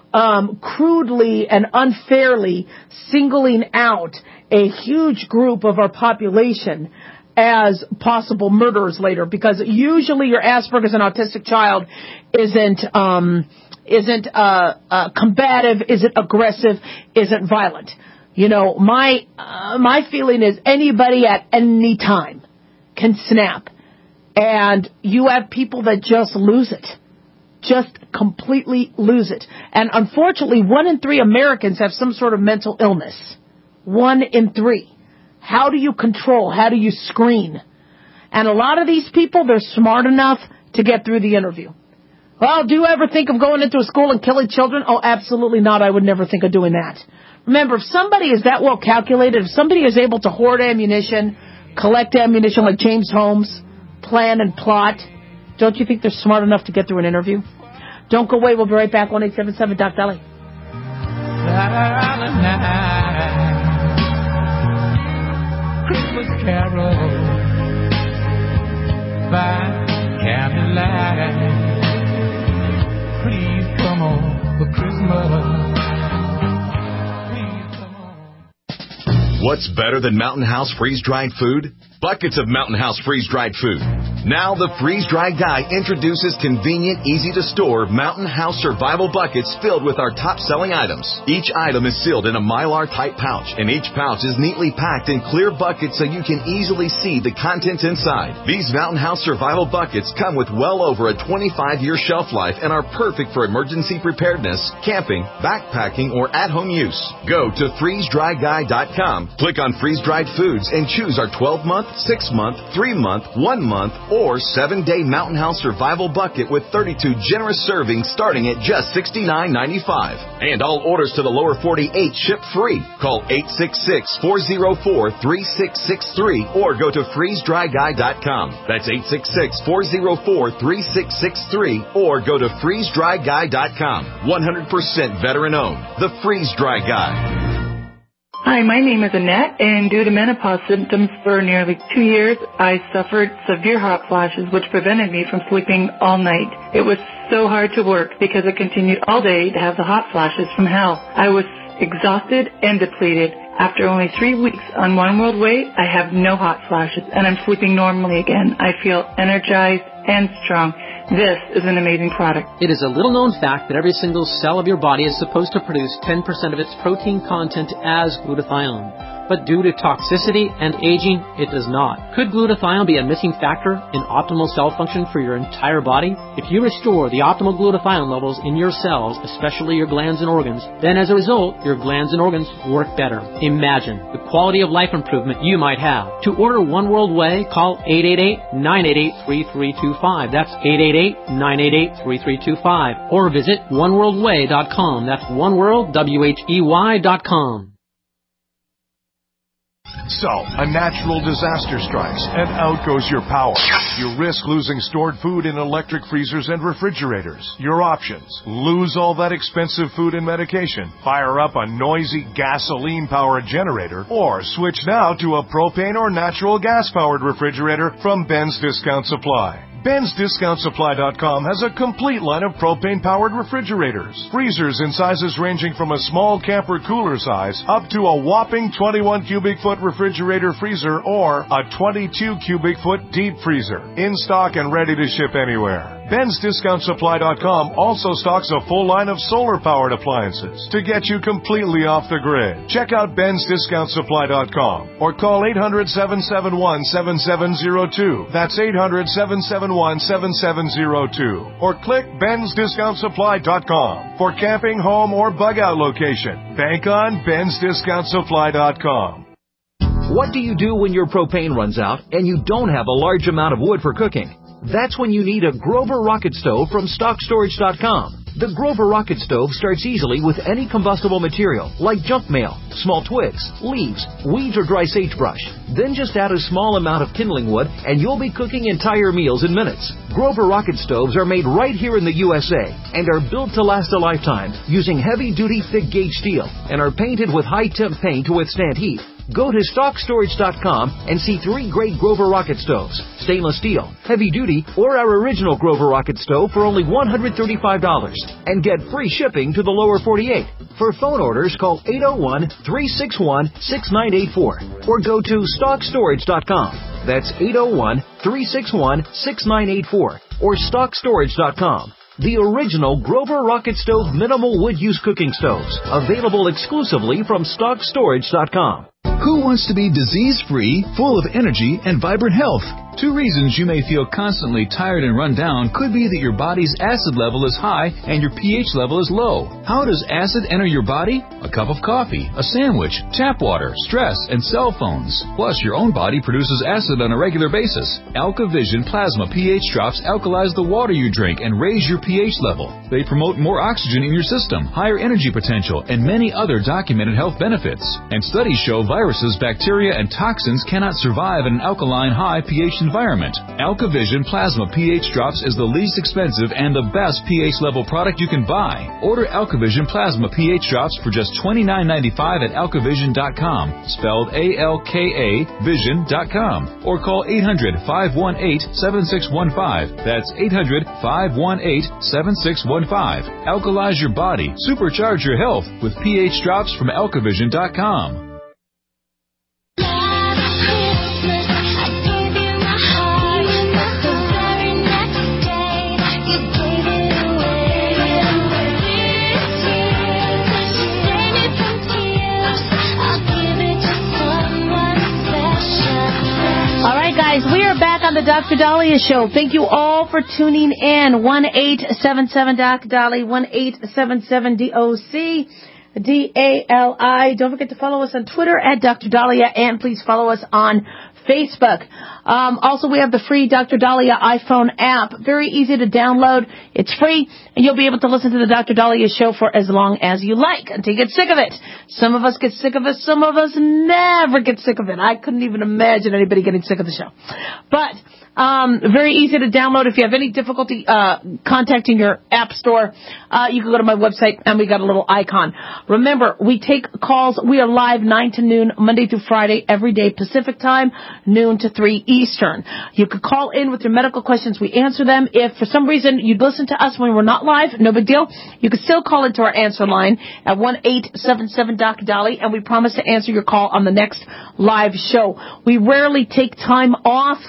um, crudely and unfairly singling out a huge group of our population as possible murderers later, because usually your Asperger's and autistic child isn't um, isn't uh, uh, combative, isn't aggressive, isn't violent. You know, my uh, my feeling is anybody at any time can snap, and you have people that just lose it, just completely lose it. And unfortunately, one in three Americans have some sort of mental illness. One in three. How do you control? How do you screen? And a lot of these people, they're smart enough to get through the interview. Well, do you ever think of going into a school and killing children? Oh, absolutely not. I would never think of doing that. Remember, if somebody is that well calculated, if somebody is able to hoard ammunition, collect ammunition like James Holmes, plan and plot, don't you think they're smart enough to get through an interview? Don't go away. We'll be right back. one eight seven seven Doc Dolly. Christmas carol by candlelight. Please come on for Christmas. Please come on. What's better than Mountain House freeze-dried food? Buckets of Mountain House freeze-dried food. Now the freeze-dried guy introduces convenient, easy-to-store Mountain House survival buckets filled with our top-selling items. Each item is sealed in a Mylar-type pouch, and each pouch is neatly packed in clear buckets so you can easily see the contents inside. These Mountain House survival buckets come with well over a twenty-five year shelf life and are perfect for emergency preparedness, camping, backpacking, or at-home use. Go to freeze dry guy dot com, click on freeze-dried foods, and choose our twelve-month, six-month, three-month, one-month, or seven-day Mountain House survival bucket with thirty-two generous servings starting at just sixty-nine ninety-five. And all orders to the lower forty-eight ship free. Call eight six six, four oh four, three six six three or go to freeze dry guy dot com. That's eight six six, four oh four, three six six three or go to freeze dry guy dot com. one hundred percent veteran-owned. The Freeze Dry Guy. Hi, my name is Annette, and due to menopause symptoms for nearly two years, I suffered severe hot flashes, which prevented me from sleeping all night. It was so hard to work because it continued all day to have the hot flashes from hell. I was exhausted and depleted. After only three weeks on One World Weight, I have no hot flashes, and I'm sleeping normally again. I feel energized and strong. This is an amazing product. It is a little-known fact that every single cell of your body is supposed to produce ten percent of its protein content as glutathione. But due to toxicity and aging, it does not. Could glutathione be a missing factor in optimal cell function for your entire body? If you restore the optimal glutathione levels in your cells, especially your glands and organs, then as a result, your glands and organs work better. Imagine the quality of life improvement you might have. To order One World Whey, call eight eight eight, nine eight eight, three three two five. That's eight eight eight, nine eight eight, three three two five. Or visit one world whey dot com. That's oneworld, W H E Y dot com. So, a natural disaster strikes, and out goes your power. You risk losing stored food in electric freezers and refrigerators. Your options: lose all that expensive food and medication, fire up a noisy gasoline-powered generator, or switch now to a propane or natural gas-powered refrigerator from Ben's Discount Supply. Ben's Discount Supply dot com has a complete line of propane-powered refrigerators. Freezers in sizes ranging from a small camper cooler size up to a whopping twenty-one cubic foot refrigerator freezer or a twenty-two cubic foot deep freezer. In stock and ready to ship anywhere. Ben's Discount Supply dot com also stocks a full line of solar-powered appliances to get you completely off the grid. Check out Ben's Discount Supply dot com or call eight hundred, seven seven one, seven seven zero two. That's eight hundred, seven seven one, seven seven zero two. Or click Ben's Discount Supply dot com for camping, home, or bug-out location. Bank on Ben's Discount Supply dot com. What do you do when your propane runs out and you don't have a large amount of wood for cooking? That's when you need a Grover Rocket Stove from stock storage dot com. The Grover Rocket Stove starts easily with any combustible material like junk mail, small twigs, leaves, weeds, or dry sagebrush. Then just add a small amount of kindling wood and you'll be cooking entire meals in minutes. Grover Rocket Stoves are made right here in the U S A and are built to last a lifetime using heavy-duty thick-gauge steel and are painted with high-temp paint to withstand heat. Go to stock storage dot com and see three great Grover Rocket Stoves, stainless steel, heavy duty, or our original Grover Rocket Stove for only one hundred thirty-five dollars and get free shipping to the lower forty-eight. For phone orders, call eight oh one, three six one, six nine eight four or go to stock storage dot com. That's eight oh one, three six one, six nine eight four or stock storage dot com. The original Grover Rocket Stove minimal wood use cooking stoves, available exclusively from stock storage dot com. Who wants to be disease-free, full of energy, and vibrant health? Two reasons you may feel constantly tired and run down could be that your body's acid level is high and your pH level is low. How does acid enter your body? A cup of coffee, a sandwich, tap water, stress, and cell phones. Plus, your own body produces acid on a regular basis. AlkaVision Plasma pH drops alkalize the water you drink and raise your pH level. They promote more oxygen in your system, higher energy potential, and many other documented health benefits. And studies show viruses, bacteria, and toxins cannot survive in an alkaline high pH environment. AlkaVision Plasma pH Drops is the least expensive and the best pH level product you can buy. Order AlkaVision Plasma pH Drops for just twenty-nine ninety-five at alkavision dot com, spelled A L K A vision dot com, or call eight hundred, five one eight, seven six one five. That's eight hundred, five one eight, seven six one five. Alkalize your body, supercharge your health with pH Drops from alkavision dot com. Guys, we are back on the Doctor Dahlia Show. Thank you all for tuning in. one eight seven seven D O C Dali, one eight seven seven D O C D A L I. Don't forget to follow us on Twitter at Doctor Dahlia, and please follow us on Facebook. Um, also, we have the free Doctor Dahlia iPhone app. Very easy to download. It's free, and you'll be able to listen to the Doctor Dahlia Show for as long as you like until you get sick of it. Some of us get sick of it. Some of us never get sick of it. I couldn't even imagine anybody getting sick of the show. But um, very easy to download. If you have any difficulty uh, contacting your app store, uh, you can go to my website, and we got a little icon. Remember, we take calls. We are live nine to noon, Monday through Friday, every day Pacific time, noon to three Eastern. You could call in with your medical questions. We answer them. If for some reason you'd listen to us when we're not live, no big deal. You could still call into our answer line at one eight seven seven D O C Dali, and we promise to answer your call on the next live show. We rarely take time off.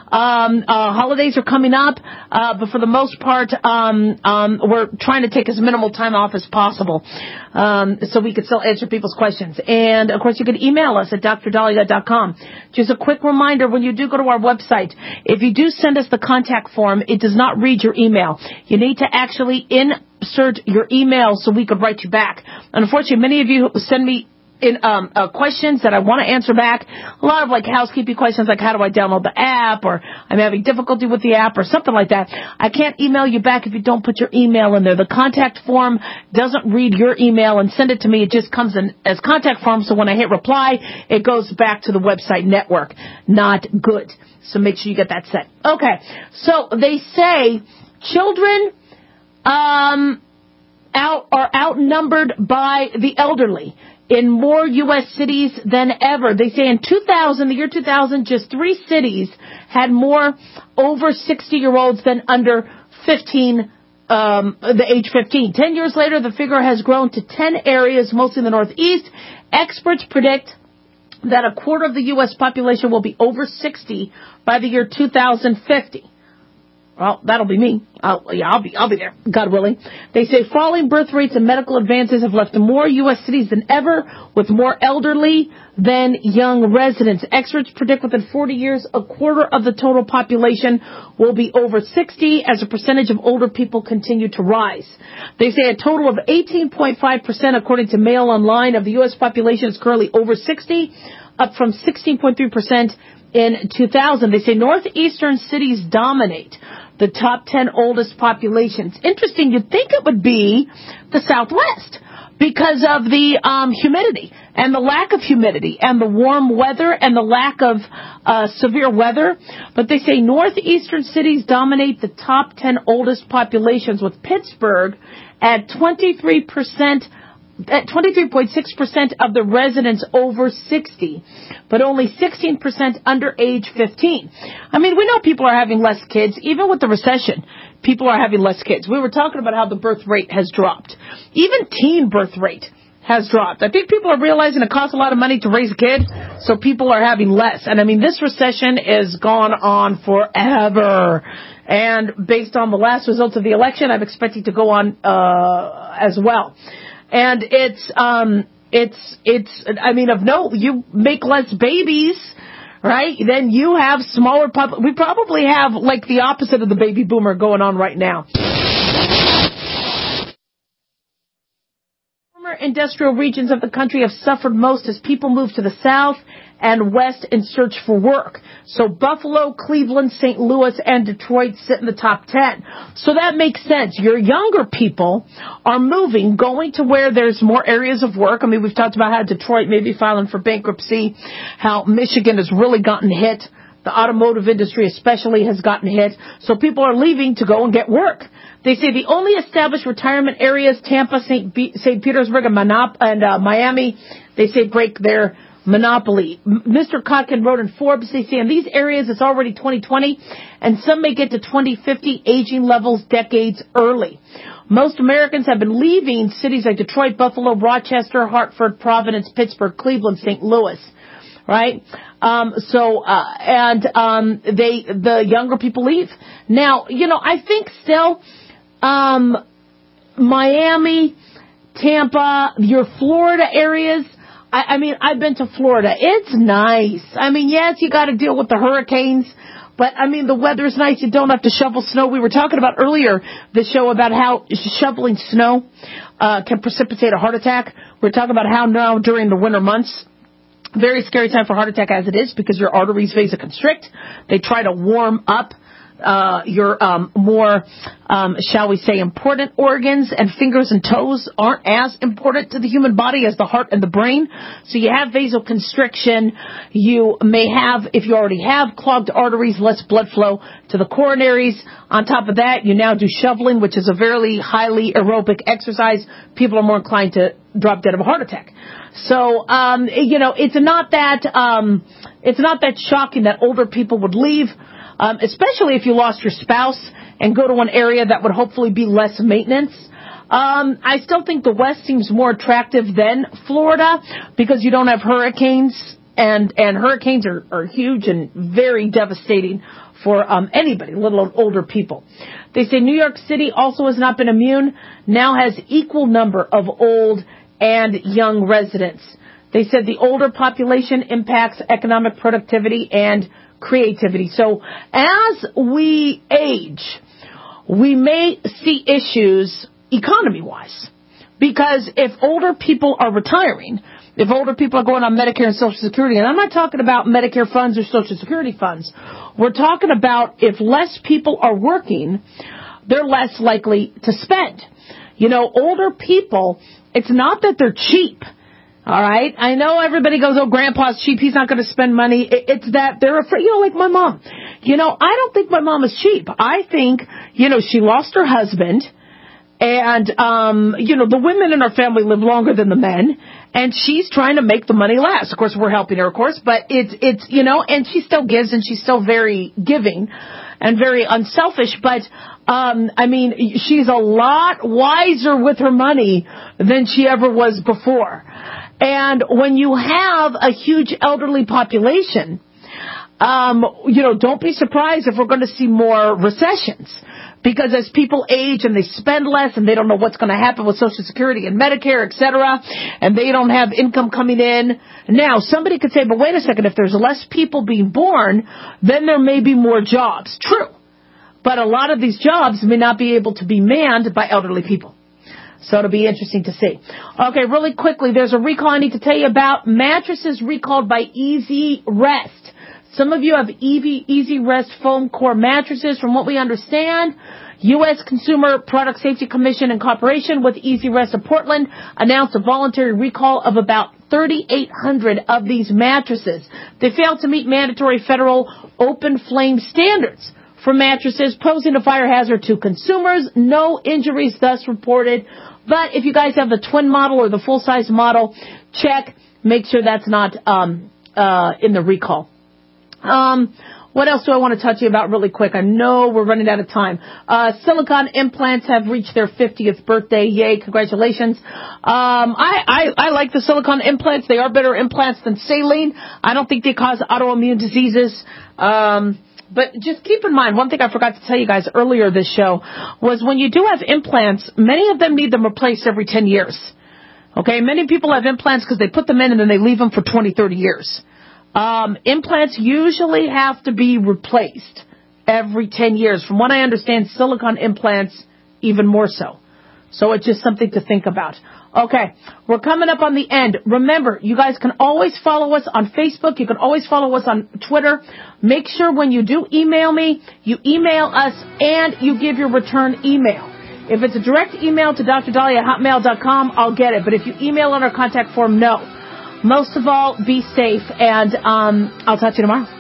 Um, uh, holidays are coming up, uh, but for the most part, um, um, we're trying to take as minimal time off as possible, um, so we could still answer people's questions. And, of course, you can email us at d r dahlia dot com. Just a quick reminder, when you do go to our website, if you do send us the contact form, it does not read your email. You need to actually insert your email so we could write you back. Unfortunately, many of you send me in um uh, questions that I want to answer back. A lot of like housekeeping questions like how do I download the app, or I'm having difficulty with the app, or something like that. I can't email you back if you don't put your email in there. The contact form doesn't read your email and send it to me. It just comes in as contact form, so when I hit reply, it goes back to the website network. Not good. So make sure you get that set. Okay. So they say children um out are outnumbered by the elderly in more U S cities than ever. They say in two thousand, the year two thousand, just three cities had more over sixty-year-olds than under fifteen, um, the age fifteen. Ten years later, the figure has grown to ten areas, mostly in the Northeast. Experts predict that a quarter of the U S population will be over sixty by the year two thousand fifty. Well, that'll be me. I'll, yeah, I'll be, I'll be there, God willing. They say falling birth rates and medical advances have left more U S cities than ever with more elderly than young residents. Experts predict within forty years, a quarter of the total population will be over sixty as a percentage of older people continue to rise. They say a total of eighteen point five percent, according to Mail Online, of the U S population is currently over sixty, up from sixteen point three percent in two thousand. They say northeastern cities dominate the top ten oldest populations. Interesting, you'd think it would be the Southwest because of the um, humidity and the lack of humidity and the warm weather and the lack of uh, severe weather. But they say northeastern cities dominate the top ten oldest populations, with Pittsburgh at twenty-three percent at twenty-three point six percent of the residents over sixty, but only sixteen percent under age fifteen. I mean, we know people are having less kids. Even with the recession, people are having less kids. We were talking about how the birth rate has dropped. Even teen birth rate has dropped. I think people are realizing it costs a lot of money to raise a kid, so people are having less. And I mean, this recession is gone on forever. And based on the last results of the election, I'm expecting to go on uh as well. And it's, um, it's, it's, I mean, of note, you make less babies, right? Then you have smaller pop. We probably have like the opposite of the baby boomer going on right now. Former industrial regions of the country have suffered most as people move to the south and west in search for work. So Buffalo, Cleveland, Saint Louis, and Detroit sit in the top ten. So that makes sense. Your younger people are moving, going to where there's more areas of work. I mean, we've talked about how Detroit may be filing for bankruptcy, how Michigan has really gotten hit. The automotive industry especially has gotten hit. So people are leaving to go and get work. They say the only established retirement areas, Tampa, Saint Be- Saint Petersburg, and, Monop- and uh, Miami, they say break their monopoly. Mister Kotkin wrote in Forbes, they say in these areas it's already twenty twenty, and some may get to twenty fifty aging levels decades early. Most Americans have been leaving cities like Detroit, Buffalo, Rochester, Hartford, Providence, Pittsburgh, Cleveland, Saint Louis. Right? Um, so, uh, and, um, they, the younger people leave. Now, you know, I think still, um, Miami, Tampa, your Florida areas, I, I mean, I've been to Florida. It's nice. I mean, yes, you got to deal with the hurricanes, but I mean, the weather's nice. You don't have to shovel snow. We were talking about earlier the show about how shoveling snow, uh, can precipitate a heart attack. We're talking about how now during the winter months, very scary time for heart attack as it is, because your arteries vasoconstrict. They try to warm up uh your um more, um shall we say, important organs, and fingers and toes aren't as important to the human body as the heart and the brain. So you have vasoconstriction. You may have, if you already have clogged arteries, less blood flow to the coronaries. On top of that, you now do shoveling, which is a very highly aerobic exercise. People are more inclined to drop dead of a heart attack. So, um, you know, it's not that, um, it's not that shocking that older people would leave, um, especially if you lost your spouse and go to an area that would hopefully be less maintenance. Um, I still think the West seems more attractive than Florida because you don't have hurricanes, and, and hurricanes are, are huge and very devastating for um, anybody, let alone older people. They say New York City also has not been immune, now has equal number of old and young residents. They said the older population impacts economic productivity and creativity. So as we age, we may see issues economy-wise. Because if older people are retiring, if older people are going on Medicare and Social Security, and I'm not talking about Medicare funds or Social Security funds, we're talking about if less people are working, they're less likely to spend. You know, older people, it's not that they're cheap. All right. I know everybody goes, oh, grandpa's cheap. He's not going to spend money. It's that they're afraid, you know, like my mom. You know, I don't think my mom is cheap. I think, you know, she lost her husband. And, um, you know, the women in our family live longer than the men. And she's trying to make the money last. Of course, we're helping her, of course. But it's, it's, you know, and she still gives and she's still very giving and very unselfish. But, um, I mean, she's a lot wiser with her money than she ever was before. And when you have a huge elderly population, um, you know, don't be surprised if we're going to see more recessions. Because as people age and they spend less and they don't know what's going to happen with Social Security and Medicare, et cetera, and they don't have income coming in. Now, somebody could say, but wait a second, if there's less people being born, then there may be more jobs. True. But a lot of these jobs may not be able to be manned by elderly people. So it'll be interesting to see. Okay, really quickly, there's a recall I need to tell you about. Mattresses recalled by Easy Rest. Some of you have Easy Rest foam core mattresses. From what we understand, U S Consumer Product Safety Commission in cooperation with Easy Rest of Portland announced a voluntary recall of about thirty-eight hundred of these mattresses. They failed to meet mandatory federal open flame standards for mattresses, posing a fire hazard to consumers. No injuries thus reported. But if you guys have the twin model or the full-size model, check. Make sure that's not um, uh, in the recall. Um, what else do I want to touch you about really quick? I know we're running out of time. Uh, silicone implants have reached their fiftieth birthday. Yay, congratulations. Um, I, I, I like the silicone implants. They are better implants than saline. I don't think they cause autoimmune diseases. Um, But just keep in mind, one thing I forgot to tell you guys earlier this show was when you do have implants, many of them need them replaced every ten years. Okay, many people have implants because they put them in and then they leave them for twenty, thirty years. Um, implants usually have to be replaced every ten years. From what I understand, silicone implants even more so. So it's just something to think about. Okay, we're coming up on the end. Remember, you guys can always follow us on Facebook. You can always follow us on Twitter. Make sure when you do email me, you email us and you give your return email. If it's a direct email to Dr Dolly at hotmail dot com, I'll get it. But if you email on our contact form, no. Most of all, be safe, and um, I'll talk to you tomorrow.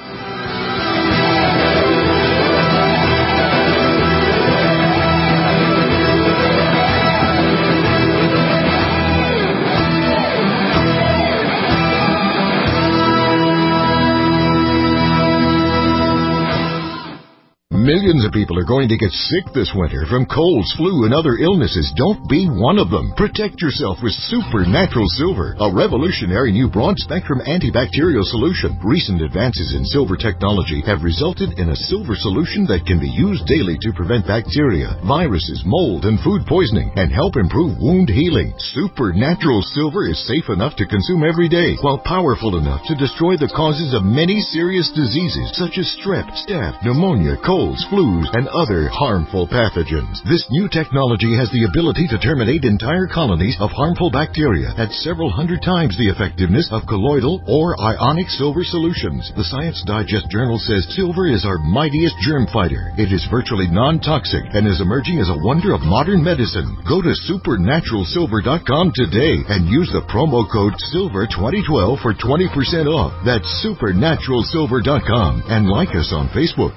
Millions of people are going to get sick this winter from colds, flu, and other illnesses. Don't be one of them. Protect yourself with Supernatural Silver, a revolutionary new broad-spectrum antibacterial solution. Recent advances in silver technology have resulted in a silver solution that can be used daily to prevent bacteria, viruses, mold, and food poisoning, and help improve wound healing. Supernatural Silver is safe enough to consume every day, while powerful enough to destroy the causes of many serious diseases, such as strep, staph, pneumonia, colds, flus, and other harmful pathogens. This new technology has the ability to terminate entire colonies of harmful bacteria at several hundred times the effectiveness of colloidal or ionic silver solutions. The Science Digest journal says silver is our mightiest germ fighter. It is virtually non-toxic and is emerging as a wonder of modern medicine. Go to supernatural silver dot com today and use the promo code silver twenty twelve for twenty percent off. That's supernatural silver dot com, and like us on Facebook.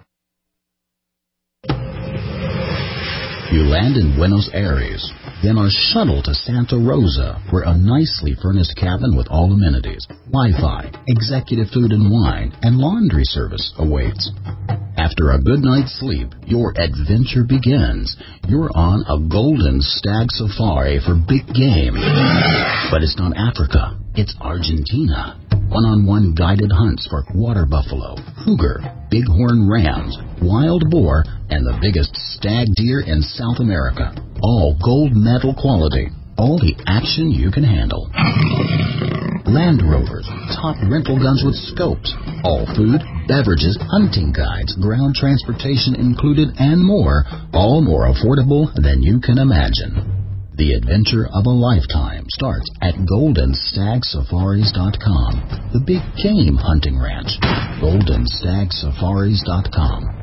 You land in Buenos Aires, then are shuttled to Santa Rosa, where a nicely furnished cabin with all amenities, Wi-Fi, executive food and wine, and laundry service awaits. After a good night's sleep, your adventure begins. You're on a golden stag safari for big game. But it's not Africa, it's Argentina. One-on-one guided hunts for water buffalo, cougar, bighorn rams, wild boar, and the biggest stag deer in South America. All gold medal quality. All the action you can handle. Land Rovers, top rental guns with scopes. All food, beverages, hunting guides, ground transportation included, and more. All more affordable than you can imagine. The adventure of a lifetime starts at golden stag safaris dot com, the big game hunting ranch. golden stag safaris dot com.